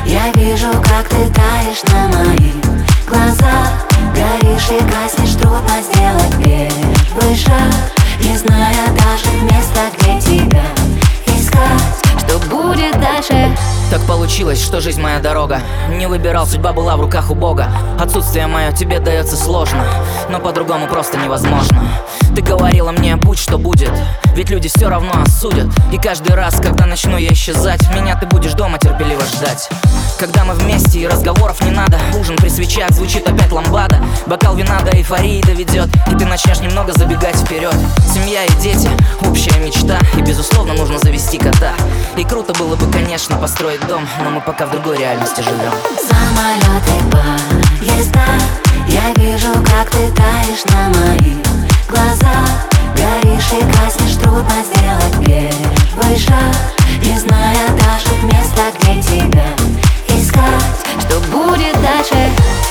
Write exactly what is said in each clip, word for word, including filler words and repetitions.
Я вижу, как ты таешь на моих глазах. Горишь и гаснешь, трудно сделать первый шаг, не зная даже места, где тебя искать. Что будет дальше? Так получилось, что жизнь моя дорога. Не выбирал, судьба была в руках у Бога. Отсутствие мое тебе дается сложно, но по-другому просто невозможно. Ты говорила мне, будь что будет, ведь люди все равно осудят. И каждый раз, когда начну я исчезать, меня ты будешь дома терпеливо ждать. Когда мы вместе и разговоров не надо, ужин при свечах, звучит опять ламбада. Бокал вина до эйфории доведет, и ты начнешь немного забегать вперед. Семья и дети, общая мечта, и безусловно нужно завести кота. И круто было бы, конечно, построить дом, но мы пока в другой реальности живем. Самолеты, поезда, я вижу, как ты таешь на моих глазах. Горишь и гаснешь, трудно сделать первый шаг, не зная даже места, где тебя искать. Что будет дальше?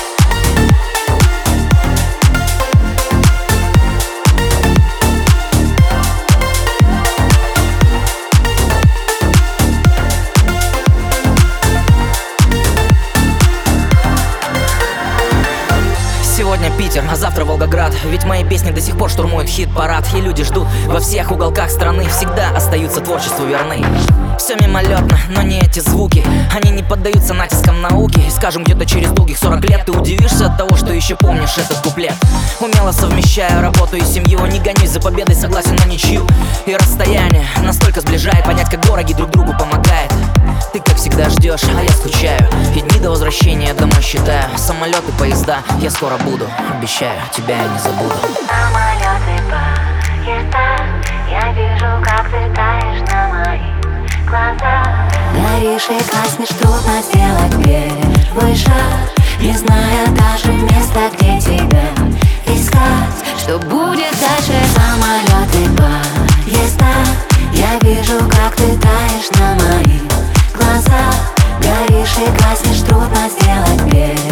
Сегодня Питер, а завтра Волгоград. Ведь мои песни до сих пор штурмуют хит-парад. И люди ждут во всех уголках страны, всегда остаются творчеству верны. Все мимолетно, но не эти звуки, они не поддаются натискам науки. Скажем, где-то через долгих сорок лет ты удивишься от того, что еще помнишь этот куплет. Умело совмещаю работу и семью, не гонюсь за победой, согласен на ничью. И расстояние настолько сближает, понять, как дороги друг другу помогает. Ты, как всегда, ждешь, а я скучаю, и дни до возвращения домой считаю. Самолеты, поезда, я скоро буду, обещаю, тебя я не забуду. Самолеты, поезда, я вижу, как ты таешь на моих глазах. Горишь и гаснешь, трудно сделать первый шаг, не зная даже места, где тебя искать. Что будет дальше? Самолеты, поезда, я вижу, как ты таешь на моих глазах. Горишь и гаснешь, трудно сделать первый